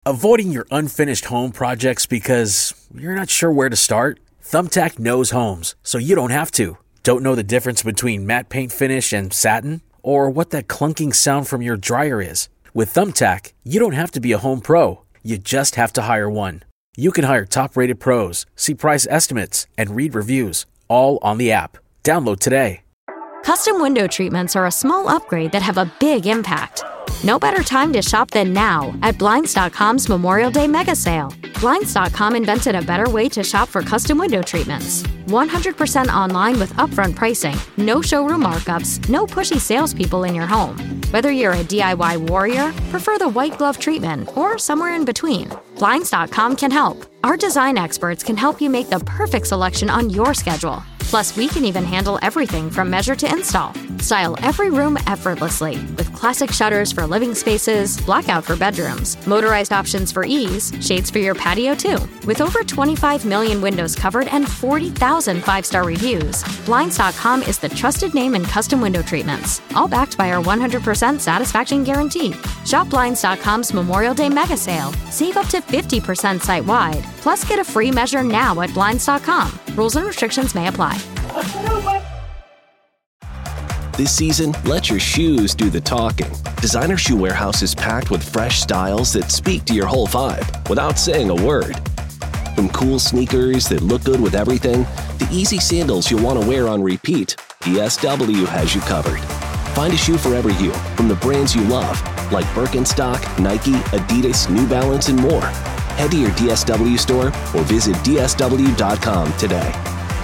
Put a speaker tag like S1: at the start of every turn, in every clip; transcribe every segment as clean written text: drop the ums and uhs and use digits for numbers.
S1: Avoiding your unfinished home projects because you're not sure where to start? Thumbtack knows homes, so you don't have to. Don't know the difference between matte paint finish and satin? Or what that clunking sound from your dryer is? With Thumbtack, you don't have to be a home pro. You just have to hire one. You can hire top-rated pros, see price estimates, and read reviews, all on the app. Download today.
S2: Custom window treatments are a small upgrade that have a big impact. No better time to shop than now at Blinds.com's Memorial Day mega sale. Blinds.com invented a better way to shop for custom window treatments. 100% online with upfront pricing, no showroom markups, no pushy salespeople in your home. Whether you're a DIY warrior, prefer the white glove treatment, or somewhere in between, Blinds.com can help. Our design experts can help you make the perfect selection on your schedule. Plus, we can even handle everything from measure to install. Style every room effortlessly with classic shutters for living spaces, blackout for bedrooms, motorized options for ease, shades for your patio too. With over 25 million windows covered and 40,000 five-star reviews, Blinds.com is the trusted name in custom window treatments, all backed by our 100% satisfaction guarantee. Shop Blinds.com's Memorial Day mega sale. Save up to 50% site-wide. Plus, get a free measure now at Blinds.com. Rules and restrictions may apply.
S3: This season, let your shoes do the talking. Designer Shoe Warehouse is packed with fresh styles that speak to your whole vibe without saying a word. From cool sneakers that look good with everything, to easy sandals you'll want to wear on repeat, DSW has you covered. Find a shoe for every you from the brands you love, like Birkenstock, Nike, Adidas, New Balance, and more. Head to your DSW store or visit DSW.com today.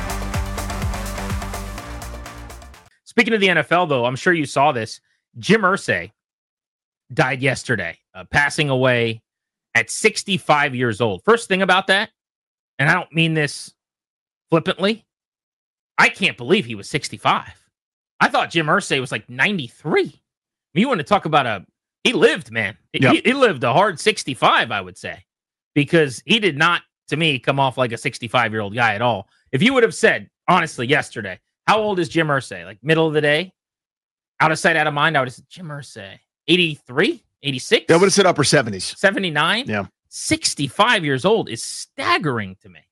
S4: Speaking of the NFL, though, I'm sure you saw this. Jim Irsay died yesterday, passing away at 65 years old. First thing about that, and I don't mean this flippantly, I can't believe he was 65. I thought Jim Irsay was like 93. I mean, you want to talk about he lived, man.
S5: Yep.
S4: He lived a hard 65, I would say, because he did not, to me, come off like a 65-year-old guy at all. If you would have said, honestly, yesterday, how old is Jim Irsay? Like middle of the day? Out of sight, out of mind? I would have said, Jim Irsay, 83? 86?
S5: I would have said upper 70s.
S4: 79?
S5: Yeah.
S4: 65 years old is staggering to me.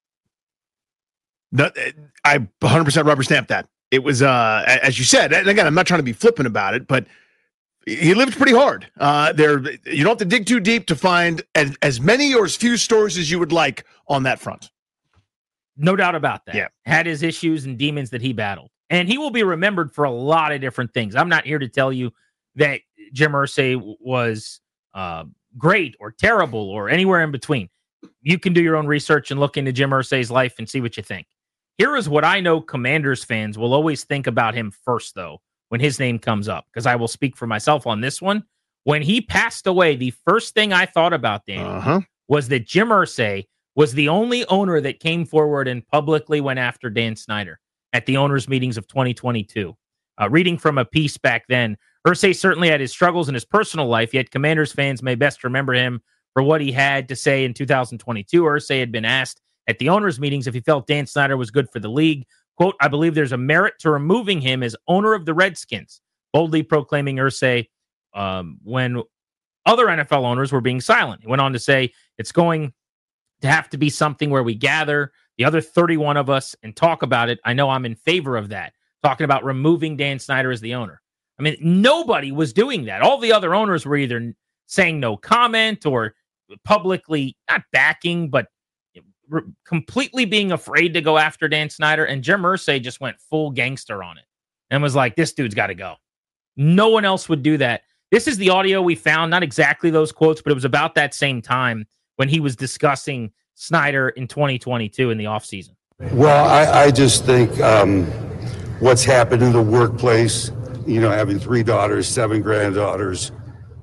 S5: I 100% rubber stamp that. It was, as you said, and again, I'm not trying to be flippant about it, but he lived pretty hard. You don't have to dig too deep to find as many or as few stories as you would like on that front.
S4: No doubt about that.
S5: Yeah.
S4: Had his issues and demons that he battled. And he will be remembered for a lot of different things. I'm not here to tell you that Jim Irsay was great or terrible or anywhere in between. You can do your own research and look into Jim Irsay's life and see what you think. Here is what I know Commanders fans will always think about him first, though, when his name comes up, because I will speak for myself on this one. When he passed away, the first thing I thought about, Danny, was that Jim Irsay was the only owner that came forward and publicly went after Dan Snyder at the owners' meetings of 2022. Reading from a piece back then, Irsay certainly had his struggles in his personal life, yet Commanders fans may best remember him for what he had to say in 2022. Irsay had been asked at the owners' meetings if he felt Dan Snyder was good for the league. Quote, I believe there's a merit to removing him as owner of the Redskins, boldly proclaiming Irsay when other NFL owners were being silent. He went on to say, it's going to have to be something where we gather the other 31 of us and talk about it. I know I'm in favor of that, talking about removing Dan Snyder as the owner. I mean, nobody was doing that. All the other owners were either saying no comment or publicly not backing, but completely being afraid to go after Dan Snyder. And Jim Irsay just went full gangster on it and was like, this dude's got to go. No one else would do that. This is the audio we found, not exactly those quotes, but it was about that same time when he was discussing Snyder in 2022 in the offseason.
S6: Well, I just think what's happened in the workplace, having 3 daughters, 7 granddaughters,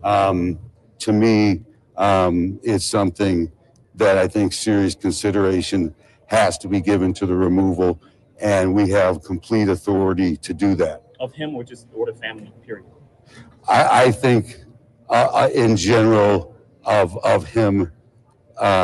S6: to me, it's something that I think serious consideration has to be given to the removal, and we have complete authority to do that.
S7: Of him or just or the family, period?
S6: I think in general of him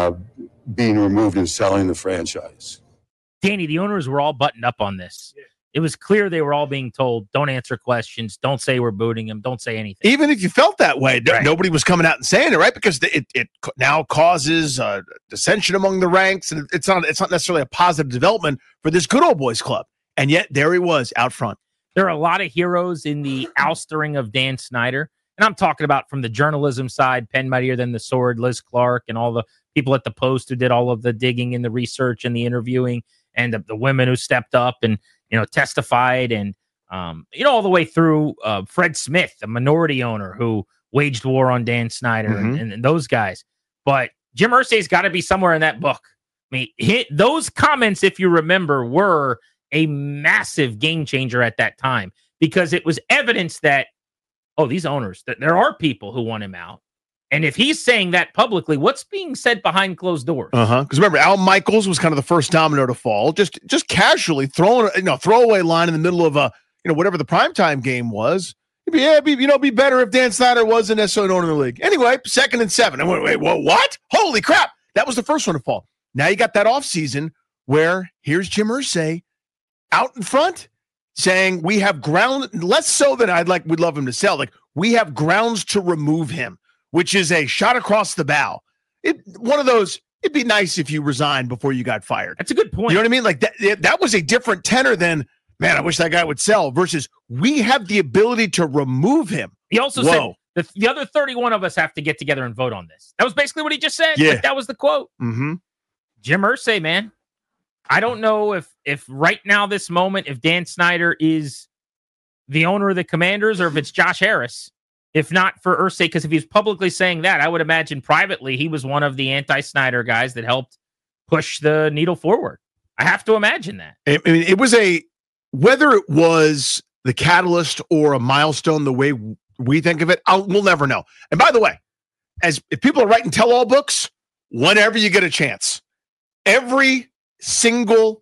S6: being removed and selling the franchise.
S4: Danny, the owners were all buttoned up on this. It was clear they were all being told, don't answer questions, don't say we're booting him, don't say anything.
S5: Even if you felt that way,
S4: Right.
S5: nobody was coming out and saying it, right? Because it now causes dissension among the ranks, and it's not necessarily a positive development for this good old boys club. And yet there he was out front.
S4: There are a lot of heroes in the oustering of Dan Snyder. And I'm talking about from the journalism side, Pen Mightier Than the Sword, Liz Clark, and all the people at the Post who did all of the digging and the research and the interviewing, and the women who stepped up and, testified, and, all the way through Fred Smith, a minority owner who waged war on Dan Snyder and those guys. But Jim Irsay's got to be somewhere in that book. I mean, those comments, if you remember, were a massive game changer at that time, because it was evidence that, these owners, that there are people who want him out. And if he's saying that publicly, what's being said behind closed doors?
S5: Because remember, Al Michaels was kind of the first domino to fall, just casually throwing a throwaway line in the middle of whatever the primetime game was. It'd be better if Dan Snyder was an SO owner in the league. Anyway, 2nd and 7. And wait, what? Holy crap. That was the first one to fall. Now you got that offseason where here's Jim Irsay out in front saying we have ground, less so than we'd love him to sell. Like, we have grounds to remove him, which is a shot across the bow. One of those, it'd be nice if you resigned before you got fired.
S4: That's a good point.
S5: You know what I mean? Like that was a different tenor than, man, I wish that guy would sell, versus we have the ability to remove him.
S4: He also said the other 31 of us have to get together and vote on this. That was basically what he just said.
S5: Yeah.
S4: Like, that was the quote.
S5: Mm-hmm.
S4: Jim Irsay, man. I don't know if right now, this moment, if Dan Snyder is the owner of the Commanders or if it's Josh Harris. If not for Irsay, because if he's publicly saying that, I would imagine privately he was one of the anti-Snyder guys that helped push the needle forward. I have to imagine that.
S5: I mean, it was whether it was the catalyst or a milestone, the way we think of it, we'll never know. And by the way, if people are writing tell-all books, whenever you get a chance, every single,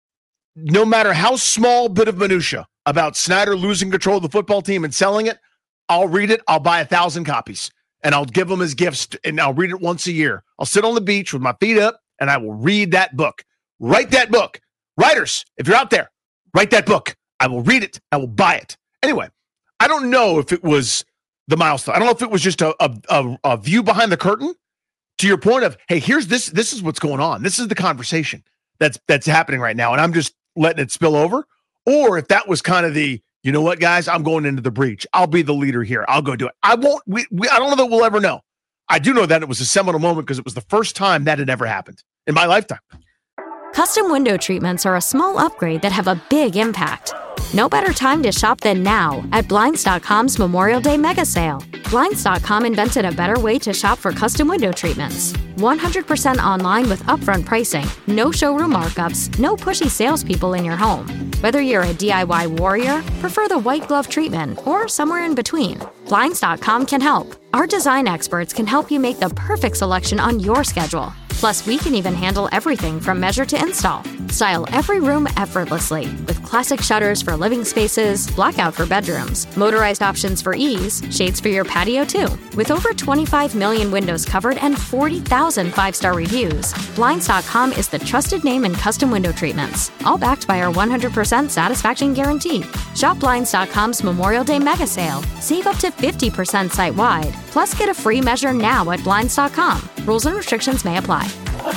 S5: no matter how small bit of minutia about Snyder losing control of the football team and selling it, I'll read it. I'll buy 1,000 copies and I'll give them as gifts, and I'll read it once a year. I'll sit on the beach with my feet up and I will read that book. Write that book. Writers, if you're out there, write that book. I will read it. I will buy it. Anyway, I don't know if it was the milestone. I don't know if it was just a view behind the curtain to your point of, hey, here's this. This is what's going on. This is the conversation that's happening right now, and I'm just letting it spill over. Or if that was kind of the, you know what, guys, I'm going into the breach. I'll be the leader here. I'll go do it. I won't. I don't know that we'll ever know. I do know that it was a seminal moment because it was the first time that had ever happened in my lifetime.
S2: Custom window treatments are a small upgrade that have a big impact. No better time to shop than now at Blinds.com's Memorial Day mega sale. Blinds.com invented a better way to shop for custom window treatments. 100% online with upfront pricing, no showroom markups, no pushy salespeople in your home. Whether you're a DIY warrior, prefer the white glove treatment, or somewhere in between, Blinds.com can help. Our design experts can help you make the perfect selection on your schedule. Plus, we can even handle everything from measure to install. Style every room effortlessly with classic shutters for living spaces, blackout for bedrooms, motorized options for ease, shades for your patio too. With over 25 million windows covered and 40,000 5-star reviews, Blinds.com is the trusted name in custom window treatments, all backed by our 100% satisfaction guarantee. Shop Blinds.com's Memorial Day mega sale. Save up to 50% site-wide. Plus, get a free measure now at Blinds.com. Rules and restrictions may apply.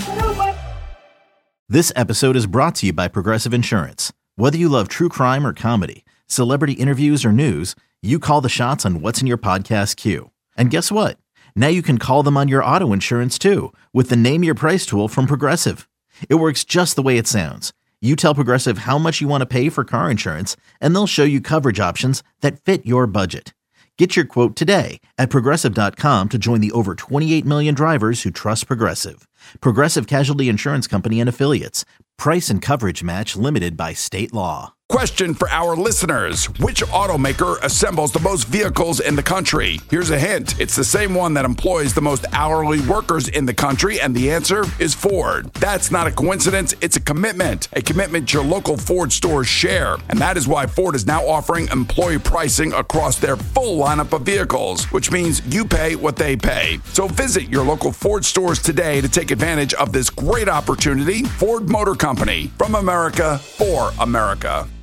S8: This episode is brought to you by Progressive Insurance. Whether you love true crime or comedy, celebrity interviews or news, you call the shots on what's in your podcast queue. And guess what? Now you can call them on your auto insurance too with the Name Your Price tool from Progressive. It works just the way it sounds. You tell Progressive how much you want to pay for car insurance, and they'll show you coverage options that fit your budget. Get your quote today at Progressive.com to join the over 28 million drivers who trust Progressive. Progressive Casualty Insurance Company and Affiliates. Price and coverage match limited by state law.
S9: Question for our listeners. Which automaker assembles the most vehicles in the country? Here's a hint. It's the same one that employs the most hourly workers in the country, and the answer is Ford. That's not a coincidence. It's a commitment your local Ford stores share. And that is why Ford is now offering employee pricing across their full lineup of vehicles, which means you pay what they pay. So visit your local Ford stores today to take advantage of this great opportunity. Ford Motor Company, from America for America.